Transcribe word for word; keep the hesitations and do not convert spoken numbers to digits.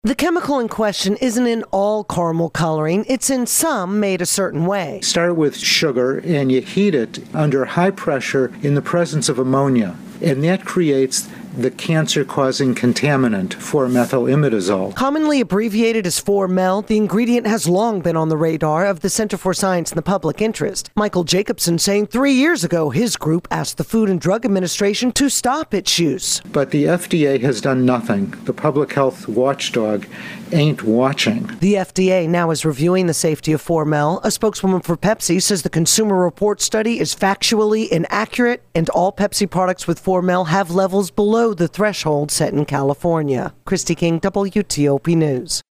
The chemical in question isn't in all caramel coloring. It's in some made a certain way. Start with sugar and you heat it under high pressure in the presence of ammonia, and that creates the cancer-causing contaminant four methyl imidazole. Commonly abbreviated as four mel, the ingredient has long been on the radar of the Center for Science and the Public Interest. Michael Jacobson saying three years ago his group asked the Food and Drug Administration to stop its use. But the F D A has done nothing. The public health watchdog ain't watching. The F D A now is reviewing the safety of four mel. A spokeswoman for Pepsi says the Consumer Report study is factually inaccurate and all Pepsi products with four mel have levels below the threshold set in California. Christy King, W T O P News.